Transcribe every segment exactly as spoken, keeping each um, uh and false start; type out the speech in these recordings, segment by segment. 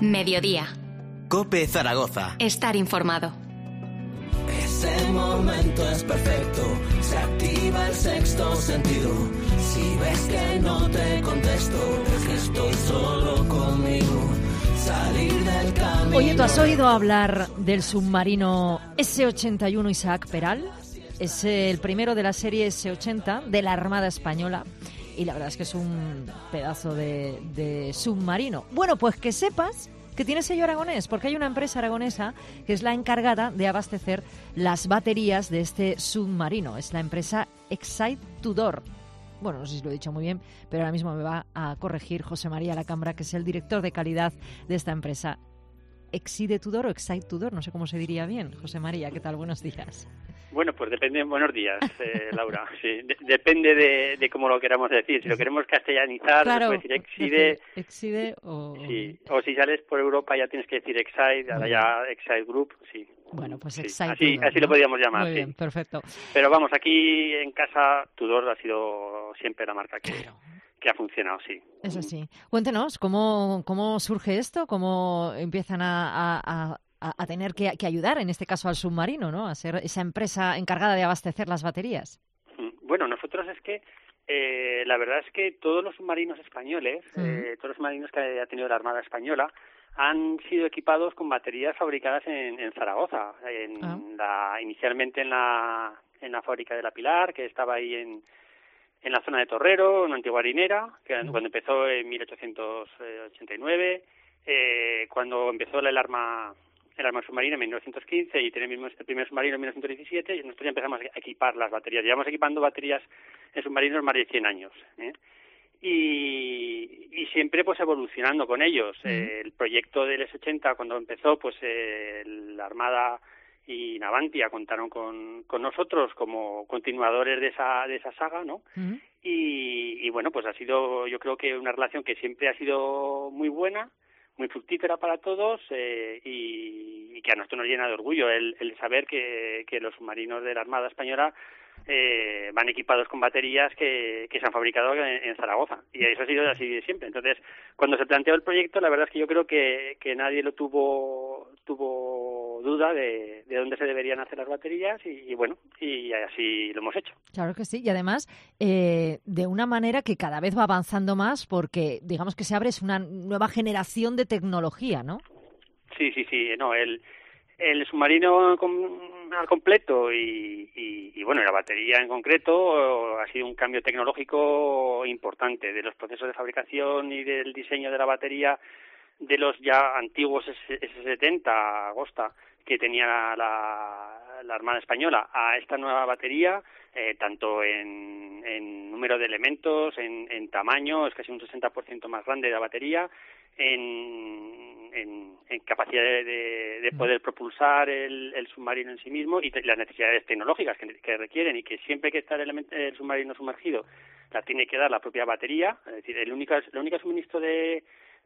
Mediodía. COPE Zaragoza. Estar informado. Ese momento es perfecto, se activa el sexto sentido. Si ves que no te contesto, es que estoy solo conmigo. Salir del camino. Oye, ¿tú has oído hablar del submarino ese ochenta y uno Isaac Peral? Es el primero de la serie ese ochenta de la Armada Española. Y la verdad es que es un pedazo de, de submarino. Bueno, pues que sepas que tiene sello aragonés, porque hay una empresa aragonesa que es la encargada de abastecer las baterías de este submarino. Es la empresa Exide Tudor. Bueno, no sé si lo he dicho muy bien, pero ahora mismo me va a corregir José María Lacambra, que es el director de calidad de esta empresa. ¿Exide Tudor o Exide Tudor? No sé cómo se diría bien. José María, ¿qué tal? Buenos días. Bueno, pues depende. Buenos días, eh, Laura. Sí, de, depende de, de cómo lo queramos decir. Si lo queremos castellanizar, claro, se puede decir Exide. Exide o... Sí, o si sales por Europa ya tienes que decir Exide, ahora ya Exide Group, sí. Bueno, pues sí. Exide así, Tudor, así ¿no? lo podríamos llamar, Muy sí. bien, perfecto. Pero vamos, aquí en casa Tudor ha sido siempre la marca que... Claro. que ha funcionado, sí. Eso sí. Cuéntenos, ¿cómo, cómo surge esto? ¿Cómo empiezan a, a, a, a tener que, que ayudar, en este caso al submarino, ¿no? A ser esa empresa encargada de abastecer las baterías. Bueno, nosotros es que eh, la verdad es que todos los submarinos españoles, uh-huh. eh, todos los submarinos que ha tenido la Armada Española, han sido equipados con baterías fabricadas en, en Zaragoza, en uh-huh. la, inicialmente en la, en la fábrica de La Pilar, que estaba ahí en en la zona de Torrero, una antigua harinera, que uh-huh. cuando empezó en mil ochocientos ochenta y nueve, eh, cuando empezó el arma el arma submarina en mil novecientos quince y tenemos el primer submarino en mil novecientos diecisiete, y nosotros ya empezamos a equipar las baterías. Llevamos equipando baterías en submarinos más de cien años, ¿eh? Y, y siempre pues evolucionando con ellos. Uh-huh. Eh, el proyecto del ese ochenta, cuando empezó, pues eh, la Armada y Navantia contaron con, con nosotros como continuadores de esa de esa saga, ¿no? Uh-huh. Y, y bueno, pues ha sido, yo creo que una relación que siempre ha sido muy buena, muy fructífera para todos, eh, y, y que a nosotros nos llena de orgullo el, el saber que, que los submarinos de la Armada Española eh, van equipados con baterías que, que se han fabricado en, en Zaragoza, y eso ha sido así de siempre. Entonces, cuando se planteó el proyecto, la verdad es que yo creo que, que nadie lo tuvo tuvo duda de, de dónde se deberían hacer las baterías, y, y bueno, y así lo hemos hecho. Claro que sí, y además eh, de una manera que cada vez va avanzando más, porque digamos que se abre es una nueva generación de tecnología, ¿no? Sí, sí, sí, no, el el submarino com, al completo y, y, y bueno, la batería en concreto ha sido un cambio tecnológico importante de los procesos de fabricación y del diseño de la batería de los ya antiguos ese setenta Agosta que tenía la, la Armada Española a esta nueva batería, eh, tanto en, en número de elementos, en, en tamaño, es casi un sesenta por ciento más grande de la batería, en, en, en capacidad de, de, de poder propulsar el, el submarino en sí mismo y te, las necesidades tecnológicas que, que requieren, y que siempre que está el, elemento, el submarino sumergido la tiene que dar la propia batería, es decir, el único, el único suministro de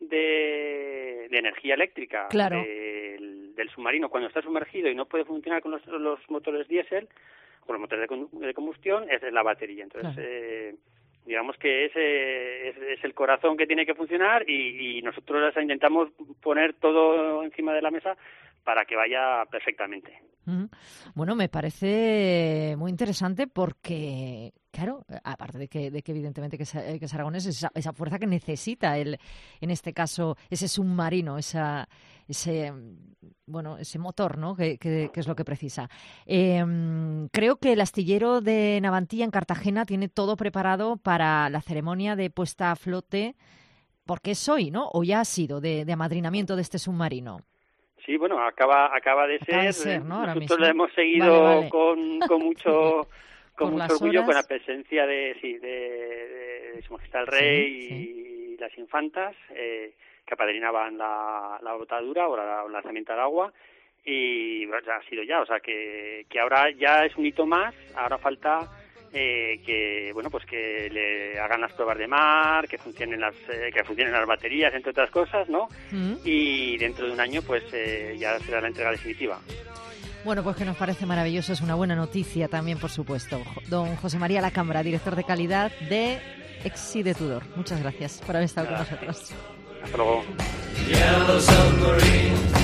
De, de energía eléctrica claro. del, del submarino cuando está sumergido y no puede funcionar con los, los motores diésel, con los motores de, de combustión, es la batería. Entonces, claro. eh, digamos que ese es, es el corazón que tiene que funcionar, y, y nosotros intentamos poner todo encima de la mesa para que vaya perfectamente. Uh-huh. Bueno, me parece muy interesante porque, claro, aparte de que, de que evidentemente que es, que es aragonés, esa, esa fuerza que necesita el, en este caso, ese submarino, esa, ese, bueno, ese motor, ¿no? Que, que, que es lo que precisa. Eh, creo que el astillero de Navantia en Cartagena tiene todo preparado para la ceremonia de puesta a flote, porque es hoy, ¿no? O ya ha sido de, de amadrinamiento de este submarino. Sí, bueno, acaba acaba de acaba ser, de ser ¿no? Ahora nosotros mismo. lo hemos seguido vale, vale. con con mucho con mucho orgullo, horas. con la presencia de sí de, de, de Su Majestad el Rey sí, y sí. las infantas eh, que apadrinaban la, la botadura o la, el lanzamiento al agua, y bueno, ya ha sido ya, o sea que que ahora ya es un hito más. Ahora falta Eh, que bueno pues que le hagan las pruebas de mar, que funcionen las eh, que funcionen las baterías, entre otras cosas, ¿no? Mm. Y dentro de un año pues eh, ya será la entrega definitiva. Bueno, pues que nos parece maravilloso, es una buena noticia también, por supuesto. Don José María Lacambra, director de calidad de Exide Tudor. Muchas gracias por haber estado Nada. con nosotros. Hasta luego. Yellow submarines.